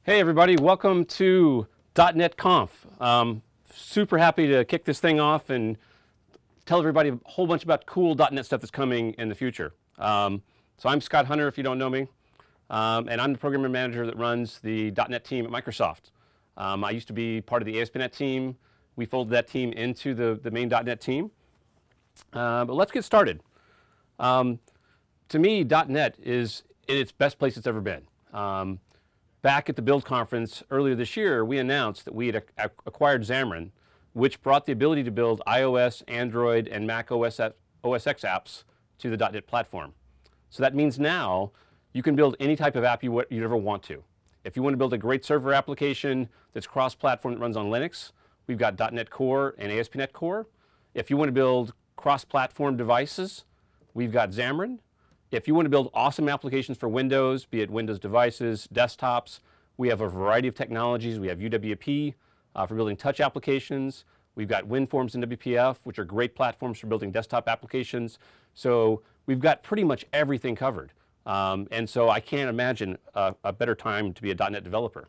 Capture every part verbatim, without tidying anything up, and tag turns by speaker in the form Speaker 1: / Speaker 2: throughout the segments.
Speaker 1: Hey everybody, welcome to .dot net Conf. Um, super happy to kick this thing off and tell everybody a whole bunch about cool .dot net stuff that's coming in the future. Um, so I'm Scott Hunter, if you don't know me, um, and I'm the program manager that runs the .dot net team at Microsoft. Um, I used to be part of the A S P dot net team. We folded that team into the, the main .dot net team. Uh, but let's get started. Um, to me, .dot net is in its best place it's ever been. Um, Back at the Build conference earlier this year, we announced that we had ac acquired Xamarin, which brought the ability to build iOS, Android, and Mac O S, O S X apps to the .dot net platform. So that means now you can build any type of app you you'd ever want to. If you want to build a great server application that's cross-platform that runs on Linux, we've got .dot net Core and A S P dot net Core. If you want to build cross-platform devices, we've got Xamarin. If you want to build awesome applications for Windows, be it Windows devices, desktops, we have a variety of technologies. We have U W P uh, for building touch applications. We've got WinForms and W P F, which are great platforms for building desktop applications. So we've got pretty much everything covered. Um, and so I can't imagine a, a better time to be a .dot net developer.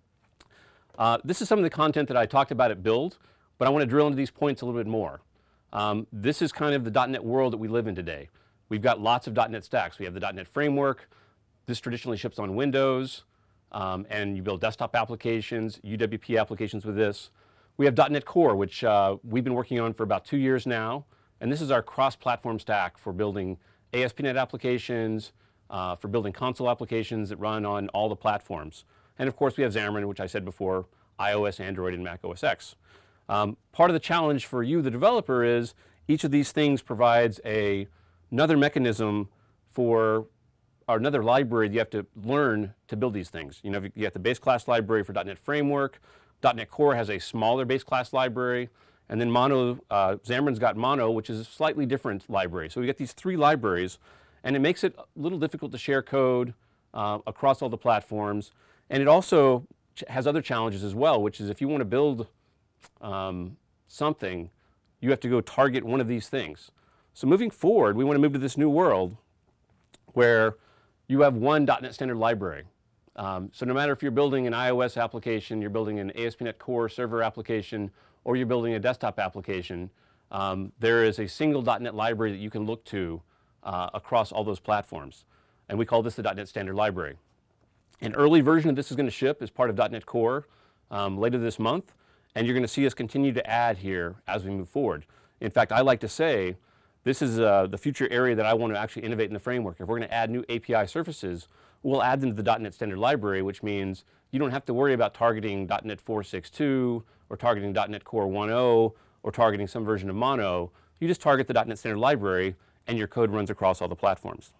Speaker 1: Uh, this is some of the content that I talked about at Build, but I want to drill into these points a little bit more. Um, this is kind of the .dot net world that we live in today. We've got lots of .dot net stacks. We have the .dot net framework. This traditionally ships on Windows, um, and you build desktop applications, U W P applications with this. We have .dot net Core, which uh, we've been working on for about two years now, and this is our cross-platform stack for building A S P dot net applications, uh, for building console applications that run on all the platforms. And of course, we have Xamarin, which I said before, iOS, Android, and Mac O S X. Um, part of the challenge for you, the developer, is each of these things provides a another mechanism for, or another library you have to learn to build these things. You know, you have the base class library for .dot net Framework. .dot net Core has a smaller base class library, and then Mono, uh, Xamarin's got Mono, which is a slightly different library. So we get these three libraries, and it makes it a little difficult to share code uh, across all the platforms. And it also has other challenges as well, which is if you want to build um, something, you have to go target one of these things. So moving forward, we want to move to this new world where you have one .dot net standard library. Um, so no matter if you're building an iOS application, you're building an A S P dot net Core server application, or you're building a desktop application, um, there is a single .dot net library that you can look to uh, across all those platforms. And we call this the .dot net standard library. An early version of this is going to ship as part of .dot net Core um, later this month, and you're going to see us continue to add here as we move forward. In fact, I like to say, this is uh, the future area that I want to actually innovate in the framework. If we're going to add new A P I surfaces, we'll add them to the .dot net standard library, which means you don't have to worry about targeting .dot net four six two or targeting .dot net Core one point oh or targeting some version of Mono. You just target the .dot net standard library and your code runs across all the platforms.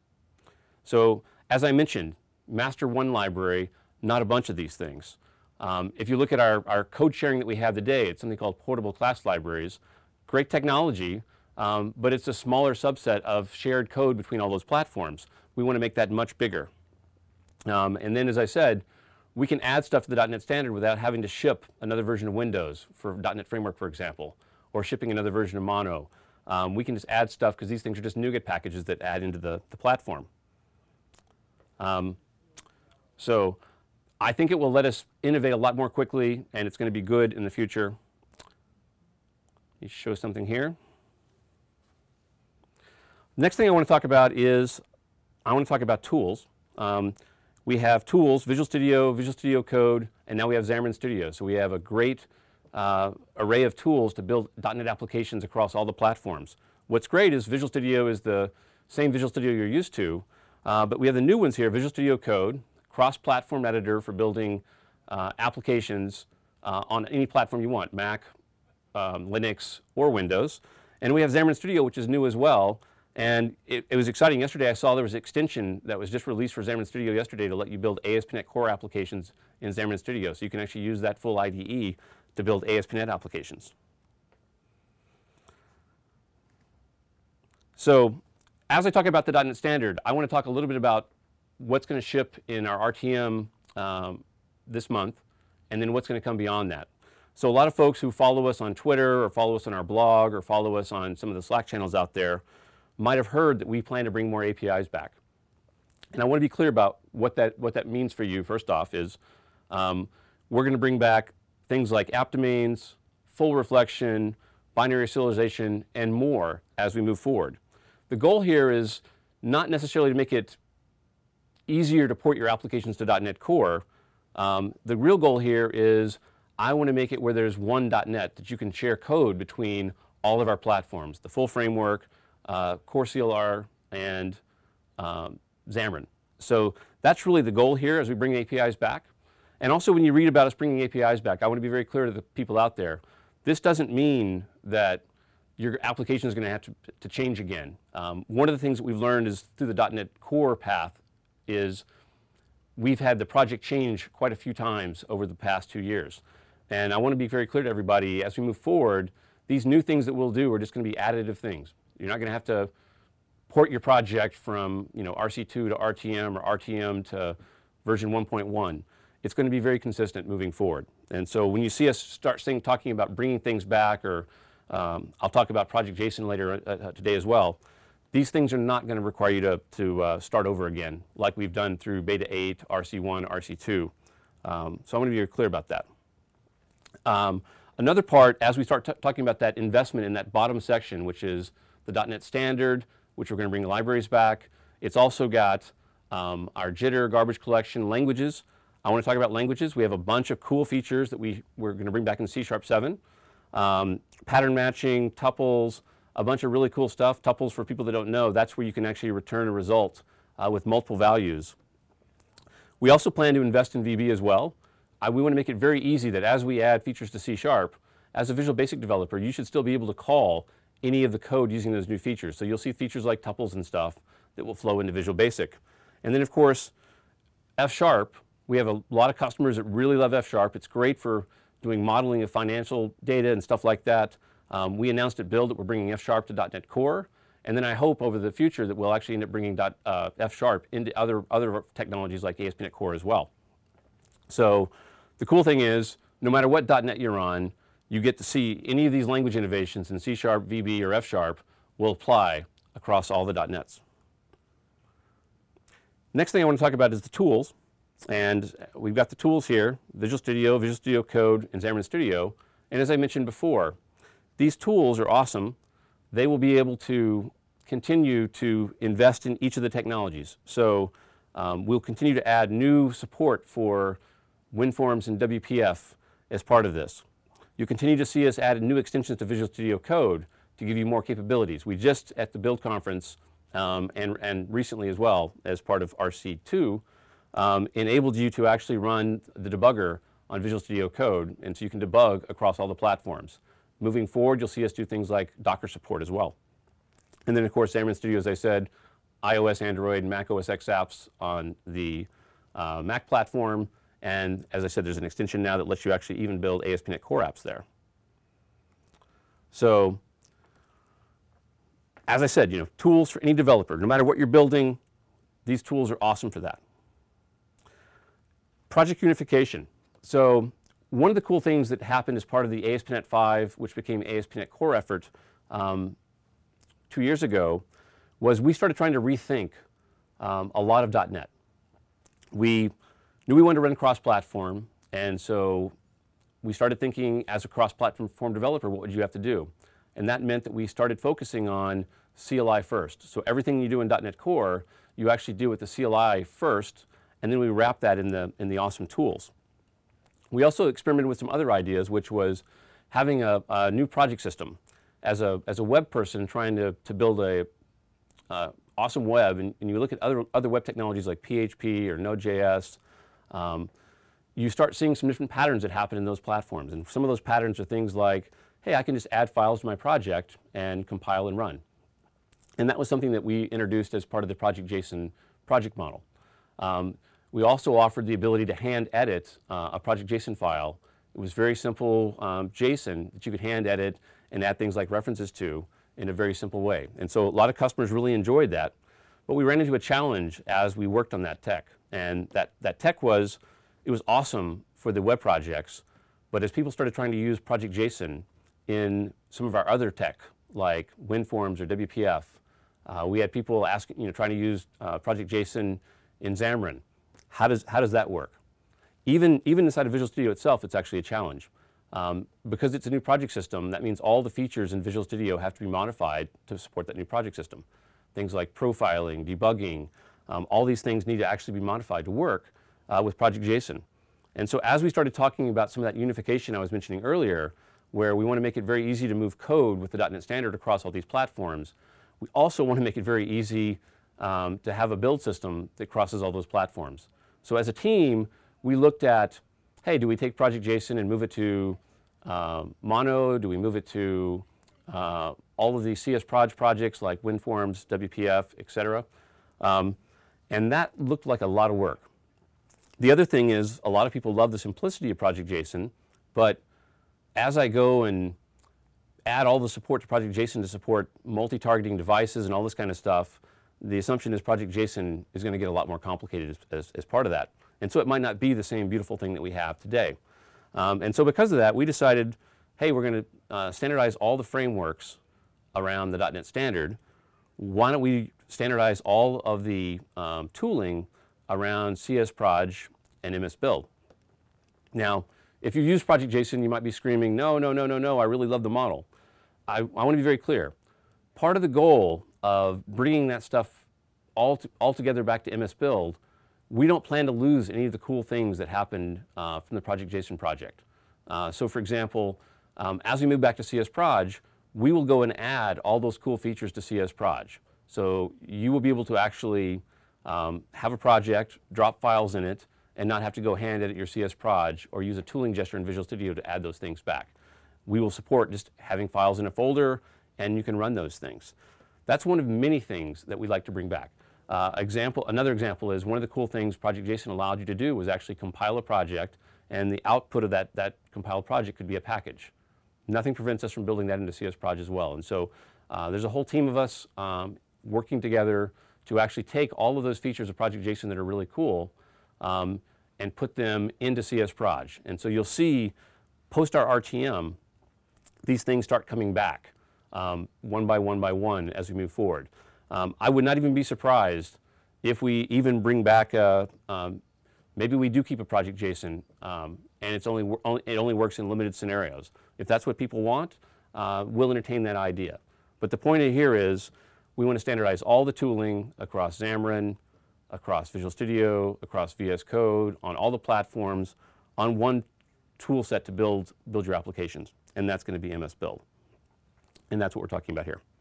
Speaker 1: So as I mentioned, master one library, not a bunch of these things. Um, if you look at our, our code sharing that we have today, it's something called portable class libraries. Great technology. Um, but it's a smaller subset of shared code between all those platforms. We want to make that much bigger. Um, and then, as I said, we can add stuff to the .dot net standard without having to ship another version of Windows for .dot net Framework, for example, or shipping another version of Mono. Um, we can just add stuff because these things are just NuGet packages that add into the, the platform. Um, so I think it will let us innovate a lot more quickly, and it's going to be good in the future. Let me show something here. Next thing I want to talk about is I want to talk about tools. Um, we have tools, Visual Studio, Visual Studio Code, and now we have Xamarin Studio. So we have a great uh, array of tools to build .dot net applications across all the platforms. What's great is Visual Studio is the same Visual Studio you're used to, uh, but we have the new ones here, Visual Studio Code, cross-platform editor for building uh, applications uh, on any platform you want, Mac, um, Linux, or Windows. And we have Xamarin Studio, which is new as well. And it, it was exciting. Yesterday I saw there was an extension that was just released for Xamarin Studio yesterday to let you build A S P dot net Core applications in Xamarin Studio. So you can actually use that full I D E to build A S P dot net applications. So as I talk about the .dot net standard, I want to talk a little bit about what's going to ship in our R T M um, this month, and then what's going to come beyond that. So a lot of folks who follow us on Twitter or follow us on our blog or follow us on some of the Slack channels out there might have heard that we plan to bring more A P Is back. And I want to be clear about what that, what that means for you. First off is um, we're going to bring back things like app domains, full reflection, binary serialization, and more as we move forward. The goal here is not necessarily to make it easier to port your applications to .NET Core. Um, the real goal here is I want to make it where there's one .NET that you can share code between all of our platforms, the full framework, uh, Core C L R, and um, Xamarin. So that's really the goal here as we bring A P Is back. And also when you read about us bringing A P Is back, I want to be very clear to the people out there. This doesn't mean that your application is going to have to, to change again. Um, one of the things that we've learned is through the .NET Core path is we've had the project change quite a few times over the past two years. And I want to be very clear to everybody, as we move forward, these new things that we'll do are just going to be additive things. You're not going to have to port your project from you know, R C two to R T M or R T M to version one point one. It's going to be very consistent moving forward. And so when you see us start saying, talking about bringing things back, or um, I'll talk about Project JSON later uh, today as well, these things are not going to require you to, to uh, start over again like we've done through Beta eight, R C one, R C two. Um, so I want to be very clear about that. Um, another part, as we start t talking about that investment in that bottom section, which is the .NET Standard, which we're going to bring the libraries back. It's also got um, our jitter, garbage collection, languages. I want to talk about languages. We have a bunch of cool features that we, we're going to bring back in C Sharp seven. Um, pattern matching, tuples, a bunch of really cool stuff. Tuples, for people that don't know, that's where you can actually return a result uh, with multiple values. We also plan to invest in V B as well. Uh, we want to make it very easy that as we add features to C Sharp, as a Visual Basic developer, you should still be able to call any of the code using those new features. So you'll see features like tuples and stuff that will flow into Visual Basic. And then of course, F Sharp, we have a lot of customers that really love F Sharp. It's great for doing modeling of financial data and stuff like that. Um, we announced at Build that we're bringing F Sharp to .NET Core. And then I hope over the future that we'll actually end up bringing dot, uh, F Sharp into other, other technologies like A S P dot NET Core as well. So the cool thing is, no matter what .NET you're on, you get to see any of these language innovations in C Sharp, V B, or F Sharp will apply across all the .NETs. Next thing I want to talk about is the tools. And we've got the tools here, Visual Studio, Visual Studio Code, and Xamarin Studio. And as I mentioned before, these tools are awesome. They will be able to continue to invest in each of the technologies. So um, we'll continue to add new support for WinForms and W P F as part of this. You'll continue to see us add new extensions to Visual Studio Code to give you more capabilities. We just, at the Build conference, um, and, and recently as well, as part of R C two, um, enabled you to actually run the debugger on Visual Studio Code, and so you can debug across all the platforms. Moving forward, you'll see us do things like Docker support as well. And then of course, Xamarin Studio, as I said, iOS, Android, and Mac O S X apps on the uh, Mac platform. And as I said, there's an extension now that lets you actually even build A S P dot NET Core apps there. So, as I said, you know, tools for any developer. No matter what you're building, these tools are awesome for that. Project unification. So, one of the cool things that happened as part of the A S P dot NET five, which became A S P dot NET Core effort um, two years ago, was we started trying to rethink um, a lot of .NET. We knew we wanted to run cross-platform, and so we started thinking, as a cross-platform developer, what would you have to do? And that meant that we started focusing on C L I first. So everything you do in .NET Core, you actually do with the C L I first, and then we wrap that in the, in the awesome tools. We also experimented with some other ideas, which was having a, a new project system. As a, as a web person trying to, to build a uh, awesome web, and, and you look at other, other web technologies like P H P or Node.js, um, you start seeing some different patterns that happen in those platforms. And some of those patterns are things like, hey, I can just add files to my project and compile and run. And that was something that we introduced as part of the Project JSON project model. Um, we also offered the ability to hand edit uh, a Project JSON file. It was very simple um, JSON that you could hand edit and add things like references to in a very simple way. And so a lot of customers really enjoyed that. But we ran into a challenge as we worked on that tech. And that, that tech was, it was awesome for the web projects, but as people started trying to use Project JSON in some of our other tech, like WinForms or W P F, uh, we had people asking, you know, trying to use uh, Project JSON in Xamarin. How does, how does that work? Even, even inside of Visual Studio itself, it's actually a challenge. Um, because it's a new project system, that means all the features in Visual Studio have to be modified to support that new project system. Things like profiling, debugging, um, all these things need to actually be modified to work uh, with Project Jason. And so as we started talking about some of that unification I was mentioning earlier, where we want to make it very easy to move code with the .NET Standard across all these platforms, we also want to make it very easy um, to have a build system that crosses all those platforms. So as a team, we looked at, hey, do we take Project Jason and move it to uh, Mono? Do we move it to uh, all of these C S Proj projects like WinForms, W P F, et cetera? Um, and that looked like a lot of work. The other thing is a lot of people love the simplicity of Project Jason, but as I go and add all the support to Project Jason to support multi-targeting devices and all this kind of stuff, the assumption is Project Jason is going to get a lot more complicated as, as, as part of that. And so it might not be the same beautiful thing that we have today. Um, and so because of that, we decided, hey, we're going to uh, standardize all the frameworks around the .NET Standard. Why don't we standardize all of the um, tooling around C S Proj and M S Build? Now, if you use Project Jason, you might be screaming, no, no, no, no, no, I really love the model. I, I want to be very clear. Part of the goal of bringing that stuff all, to, all together back to M S Build, we don't plan to lose any of the cool things that happened uh, from the Project Jason project. Uh, so for example, um, as we move back to C S Proj, we will go and add all those cool features to C S Proj. So you will be able to actually um, have a project, drop files in it, and not have to go hand edit your C S Proj or use a tooling gesture in Visual Studio to add those things back. We will support just having files in a folder, and you can run those things. That's one of many things that we like to bring back. Uh, example, another example is one of the cool things Project Jason allowed you to do was actually compile a project, and the output of that, that compiled project could be a package. Nothing prevents us from building that into C S Proj as well. And so uh, there's a whole team of us um, working together to actually take all of those features of Project Jason that are really cool um, and put them into C S Proj. And so you'll see post our R T M, these things start coming back um, one by one by one as we move forward. Um, I would not even be surprised if we even bring back, a, um, maybe we do keep a Project Jason um, and it's only, it only works in limited scenarios. If that's what people want, uh, we'll entertain that idea. But the point here is we want to standardize all the tooling across Xamarin, across Visual Studio, across V S Code, on all the platforms, on one tool set to build, build your applications. And that's going to be M S Build. And that's what we're talking about here.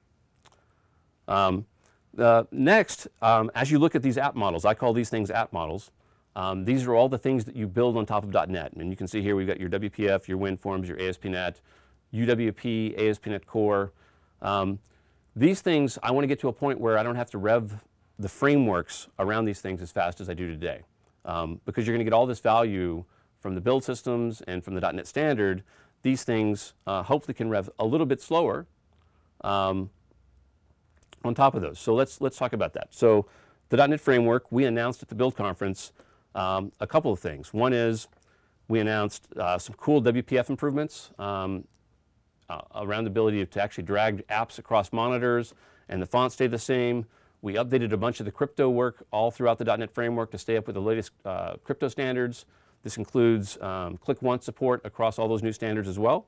Speaker 1: Um, the next, um, as you look at these app models, I call these things app models. Um, these are all the things that you build on top of .NET. And you can see here we've got your W P F, your WinForms, your A S P dot net, U W P, A S P dot net Core. Um, these things, I want to get to a point where I don't have to rev the frameworks around these things as fast as I do today. Um, because you're going to get all this value from the build systems and from the .NET Standard. These things uh, hopefully can rev a little bit slower um, on top of those. So let's, let's talk about that. So the .NET Framework, we announced at the Build Conference um, a couple of things. One is we announced uh, some cool W P F improvements um, uh, around the ability to actually drag apps across monitors, and the font stayed the same. We updated a bunch of the crypto work all throughout the .NET Framework to stay up with the latest uh, crypto standards. This includes um, click once support across all those new standards as well.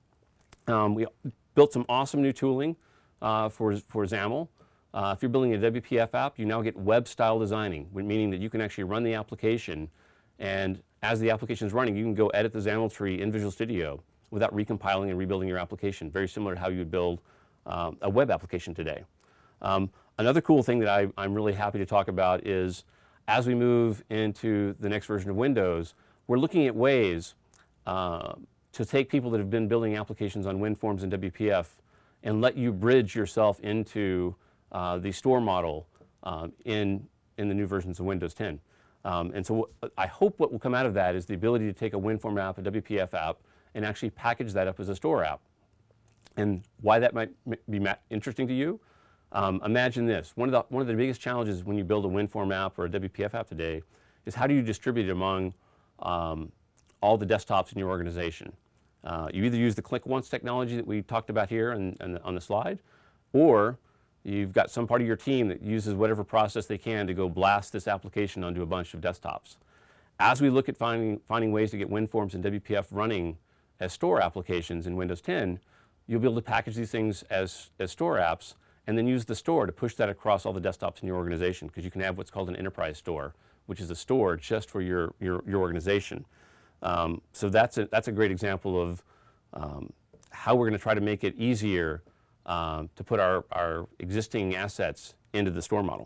Speaker 1: Um, we built some awesome new tooling uh, for, for XAML. Uh, if you're building a W P F app, you now get web-style designing, meaning that you can actually run the application, and as the application is running, you can go edit the XAML tree in Visual Studio without recompiling and rebuilding your application, very similar to how you would build um, a web application today. Um, another cool thing that I, I'm really happy to talk about is as we move into the next version of Windows, we're looking at ways uh, to take people that have been building applications on WinForms and W P F and let you bridge yourself into uh, the store model um, in, in the new versions of Windows ten. Um, and so I hope what will come out of that is the ability to take a WinForm app, a W P F app, and actually package that up as a store app. And why that might be interesting to you? Um, imagine this. One of, the, one of the biggest challenges when you build a WinForm app or a W P F app today is how do you distribute it among um, all the desktops in your organization? Uh, you either use the click once technology that we talked about here and, and on the slide, or You've got some part of your team that uses whatever process they can to go blast this application onto a bunch of desktops. As we look at finding, finding ways to get WinForms and W P F running as store applications in Windows ten, you'll be able to package these things as, as store apps and then use the store to push that across all the desktops in your organization, because you can have what's called an enterprise store, which is a store just for your, your, your organization. Um, so that's a, that's a great example of um, how we're going to try to make it easier um, to put our, our existing assets into the store model.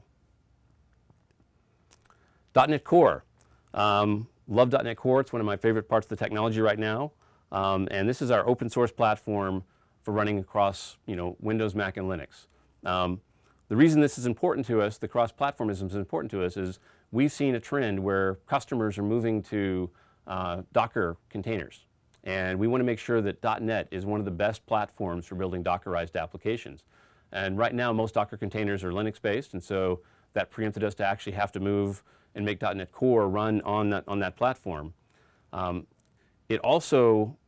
Speaker 1: dot net Core. Um, love dot net Core. It's one of my favorite parts of the technology right now. Um, and this is our open source platform for running across, you know, Windows, Mac, and Linux. Um, the reason this is important to us, the cross-platformism is important to us, is we've seen a trend where customers are moving to uh, Docker containers. And we want to make sure that dot net is one of the best platforms for building Dockerized applications. And right now, most Docker containers are Linux-based, and so that preempted us to actually have to move and make dot net Core run on that, on that platform. Um, it also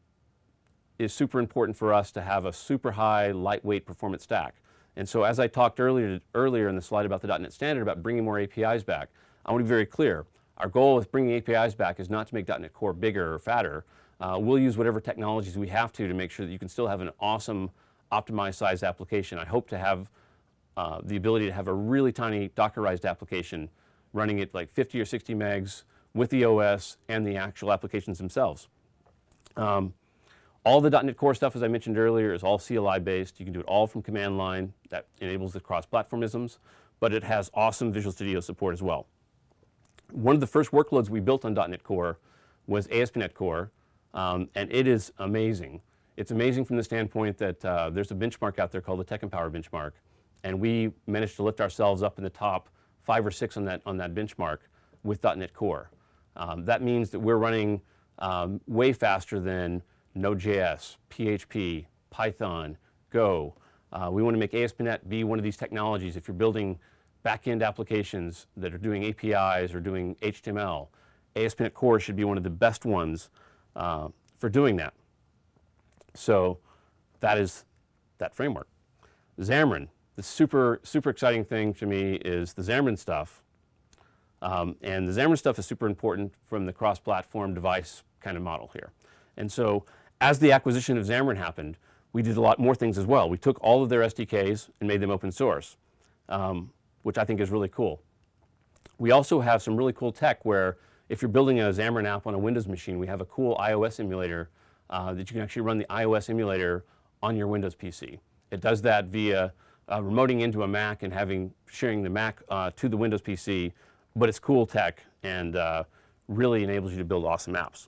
Speaker 1: is super important for us to have a super high, lightweight performance stack. And so as I talked earlier, earlier in the slide about the dot net standard about bringing more A P Is back, I want to be very clear. Our goal with bringing A P Is back is not to make dot net Core bigger or fatter. Uh, we'll use whatever technologies we have to to make sure that you can still have an awesome optimized size application. I hope to have uh, the ability to have a really tiny Dockerized application running at like fifty or sixty megs with the O S and the actual applications themselves. Um, all the dot net Core stuff, as I mentioned earlier, is all C L I based. You can do it all from command line. That enables the cross-platformisms, but it has awesome Visual Studio support as well. One of the first workloads we built on dot net Core was A S P dot net Core, um, and it is amazing. It's amazing from the standpoint that uh, there's a benchmark out there called the TechEmpower benchmark, and we managed to lift ourselves up in the top five or six on that, on that benchmark with dot net Core. Um, that means that we're running um, way faster than Node.js, P H P, Python, Go. Uh, we want to make A S P dot net be one of these technologies. If you're building back-end applications that are doing A P Is or doing H T M L, A S P dot net Core should be one of the best ones uh, for doing that. So that is that framework. Xamarin, the super, super exciting thing to me is the Xamarin stuff. Um, and the Xamarin stuff is super important from the cross-platform device kind of model here. And so as the acquisition of Xamarin happened, we did a lot more things as well. We took all of their S D Ks and made them open source, um, which I think is really cool. We also have some really cool tech where if you're building a Xamarin app on a Windows machine, we have a cool iOS emulator uh, that you can actually run the iOS emulator on your Windows P C. It does that via uh, remoting into a Mac and having sharing the Mac uh, to the Windows P C, but it's cool tech and uh, really enables you to build awesome apps.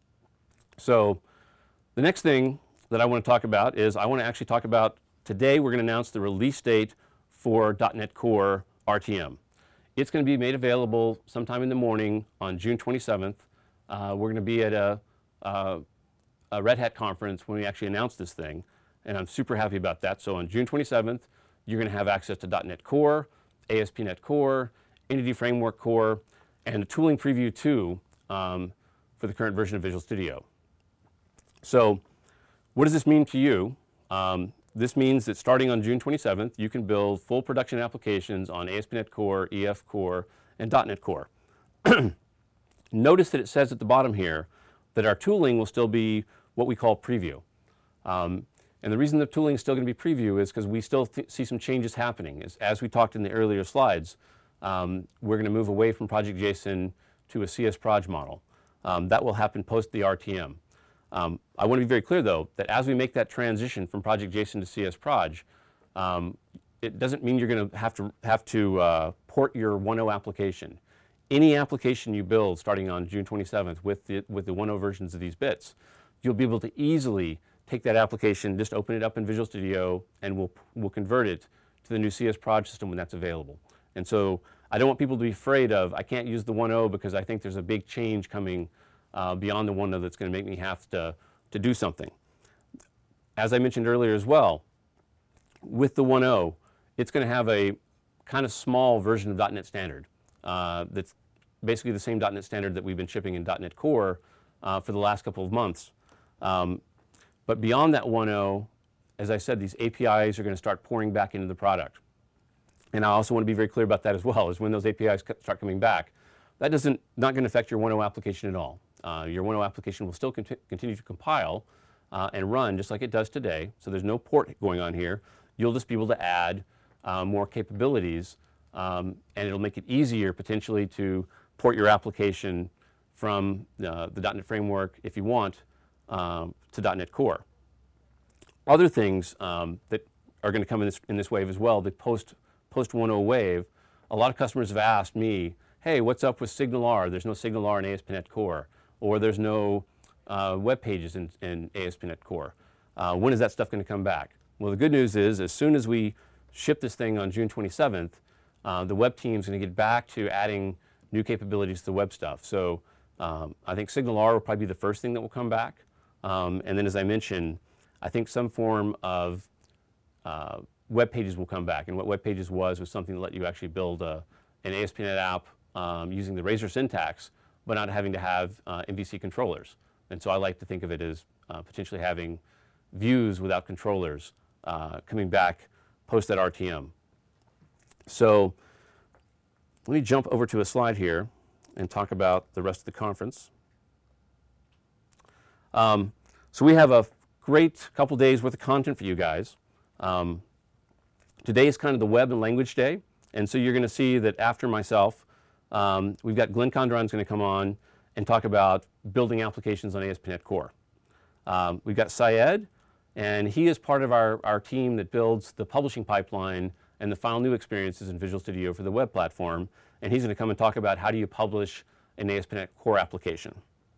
Speaker 1: So the next thing that I want to talk about is I want to actually talk about today we're going to announce the release date for dot net Core R T M. It's going to be made available sometime in the morning on June twenty-seventh. Uh, we're going to be at a, uh, a Red Hat conference when we actually announce this thing, and I'm super happy about that. So on June twenty-seventh, you're going to have access to dot net Core, A S P dot net Core, Entity Framework Core, and a tooling preview too um, for the current version of Visual Studio. So what does this mean to you? Um, this means that starting on June twenty-seventh, you can build full production applications on A S P dot net Core, E F Core, and dot net Core. Notice that it says at the bottom here that our tooling will still be what we call preview. Um, and the reason the tooling is still going to be preview is because we still th see some changes happening. As, as we talked in the earlier slides, um, we're going to move away from Project JSON to a C S Proj model. Um, that will happen post the R T M. Um, I want to be very clear, though, that as we make that transition from Project JSON to C S Proj, um, it doesn't mean you're going to have to have to uh, port your one point oh application. Any application you build starting on June twenty-seventh with the with the one point oh versions of these bits, you'll be able to easily take that application, just open it up in Visual Studio, and we'll we'll convert it to the new C S Proj system when that's available. And so I don't want people to be afraid of I can't use the one point oh because I think there's a big change coming Uh, beyond the one point oh that's going to make me have to, to do something. As I mentioned earlier as well, with the one point oh, it's going to have a kind of small version of dot net Standard uh, that's basically the same dot net Standard that we've been shipping in dot net Core uh, for the last couple of months. Um, but beyond that one point oh, as I said, these A P Is are going to start pouring back into the product. And I also want to be very clear about that as well, is when those A P Is start coming back, that doesn't, not going to affect your one point oh application at all. Uh, your one point oh application will still conti continue to compile uh, and run just like it does today. So there's no port going on here. You'll just be able to add uh, more capabilities, um, and it'll make it easier potentially to port your application from uh, the .NET Framework, if you want, um, to .NET Core. Other things um, that are going to come in this, in this wave as well, the post, post one point oh wave, a lot of customers have asked me, hey, what's up with SignalR? There's no SignalR in A S P dot NET Core, or there's no uh, web pages in, in A S P dot NET Core. Uh, when is that stuff going to come back? Well, the good news is, as soon as we ship this thing on June twenty-seventh, uh, the web team's going to get back to adding new capabilities to the web stuff. So um, I think SignalR will probably be the first thing that will come back. Um, and then, as I mentioned, I think some form of uh, web pages will come back. And what web pages was was something that let you actually build a, an A S P dot NET app um, using the Razor syntax, but not having to have uh, M V C controllers. And so I like to think of it as uh, potentially having views without controllers uh, coming back post that R T M. So let me jump over to a slide here and talk about the rest of the conference. Um, so we have a great couple days worth of content for you guys. Um, today is kind of the web and language day, and so you're going to see that after myself, um, we've got Glenn Condron's going to come on and talk about building applications on A S P dot NET Core. Um, we've got Syed, and he is part of our, our team that builds the publishing pipeline and the final new experiences in Visual Studio for the web platform, and he's going to come and talk about how do you publish an A S P dot NET Core application.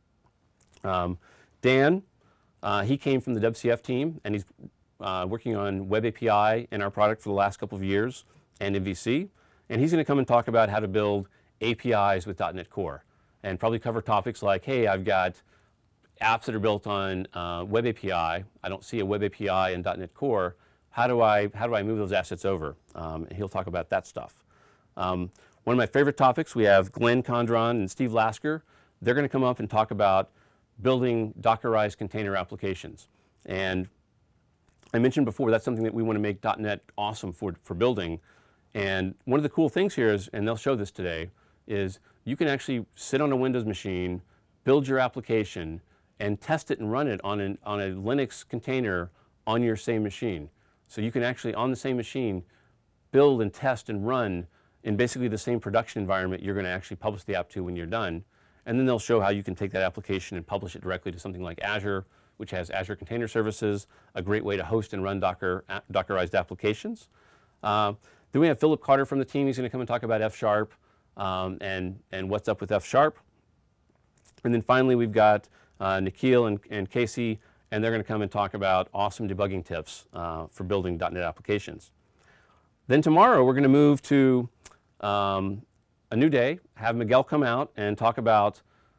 Speaker 1: Um, Dan, uh, he came from the W C F team, and he's uh, working on Web A P I in our product for the last couple of years, and M V C, and he's going to come and talk about how to build A P Is with .NET Core, and probably cover topics like, hey, I've got apps that are built on uh, Web A P I. I don't see a Web A P I in .NET Core. How do I, how do I move those assets over? Um, and he'll talk about that stuff. Um, one of my favorite topics, we have Glenn Condron and Steve Lasker. They're going to come up and talk about building Dockerized container applications. And I mentioned before, that's something that we want to make .NET awesome for, for building. And one of the cool things here is, and they'll show this today, is you can actually sit on a Windows machine, build your application, and test it and run it on, an, on a Linux container on your same machine. So you can actually, on the same machine, build and test and run in basically the same production environment you're going to actually publish the app to when you're done. And then they'll show how you can take that application and publish it directly to something like Azure, which has Azure Container Services, a great way to host and run Docker, Dockerized applications. Uh, then we have Philip Carter from the team. He's going to come and talk about F Sharp um, and, and what's up with F Sharp. And then finally, we've got uh, Nikhil and, and Casey, and they're going to come and talk about awesome debugging tips uh, for building .NET applications. Then tomorrow, we're going to move to um, a new day, have Miguel come out and talk about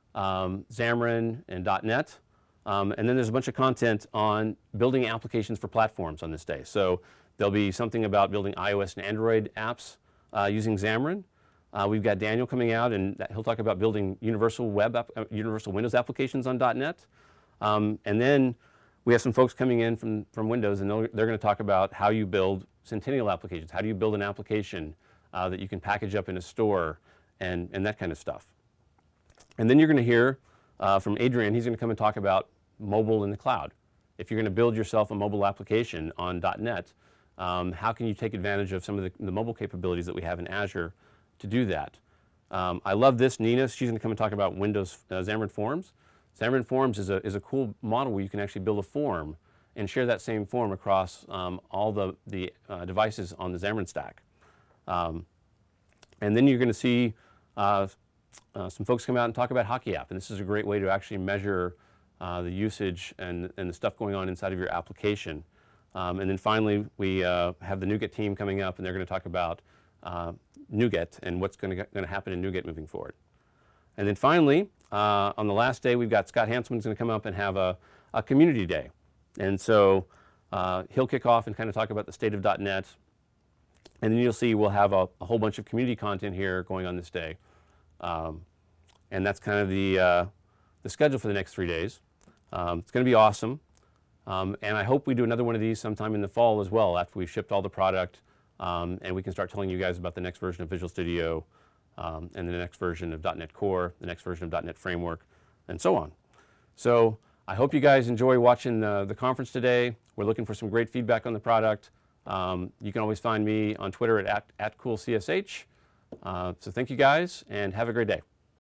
Speaker 1: um, Xamarin and .NET. Um, and then there's a bunch of content on building applications for platforms on this day. So there'll be something about building iOS and Android apps uh, using Xamarin. Uh, we've got Daniel coming out, and he'll talk about building universal web, app, uh, universal Windows applications on .NET. Um, and then we have some folks coming in from, from Windows, and they're, they're going to talk about how you build Centennial applications. How do you build an application uh, that you can package up in a store and, and that kind of stuff. And then you're going to hear uh, from Adrian. He's going to come and talk about mobile in the cloud. If you're going to build yourself a mobile application on .NET, um, how can you take advantage of some of the, the mobile capabilities that we have in Azure to do that? Um, I love this. Nina, she's going to come and talk about Windows uh, Xamarin Forms. Xamarin Forms is a, is a cool model where you can actually build a form and share that same form across um, all the, the uh, devices on the Xamarin stack. Um, and then you're going to see uh, uh, some folks come out and talk about Hockey App. And this is a great way to actually measure uh, the usage and, and the stuff going on inside of your application. Um, and then finally, we uh, have the NuGet team coming up, and they're going to talk about uh, NuGet and what's going to happen in NuGet moving forward. And then finally, uh, on the last day, we've got Scott Hanselman's going to come up and have a, a community day. And so uh, he'll kick off and kind of talk about the state of .NET. And then you'll see we'll have a, a whole bunch of community content here going on this day. Um, and that's kind of the, uh, the schedule for the next three days. Um, it's going to be awesome. Um, and I hope we do another one of these sometime in the fall as well, after we've shipped all the product, um, and we can start telling you guys about the next version of Visual Studio, um, and the next version of .NET Core, the next version of .NET Framework, and so on. So I hope you guys enjoy watching uh, the conference today. We're looking for some great feedback on the product. Um, you can always find me on Twitter at, at, at CoolCSH. Uh, so thank you guys, and have a great day.